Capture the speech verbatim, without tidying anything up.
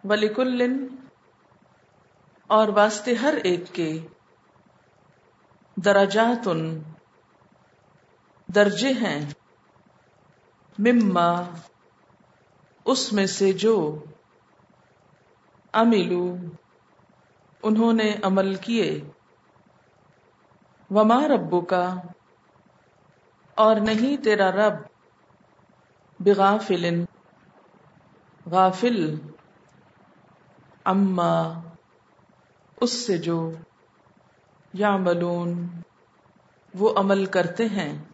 वलिकुल्लिन, और वास्ते हर एक के, दराजातुन, दर्जे हैं, मिम्मा, उसमें से जो, अमिलू, उन्होंने अमल किए, वमा रब्बुका, और नहीं तेरा रब, बिगाफिलिन, गाफिल, अम्मा, उससे जो, यामलून, वो अमल करते हैं।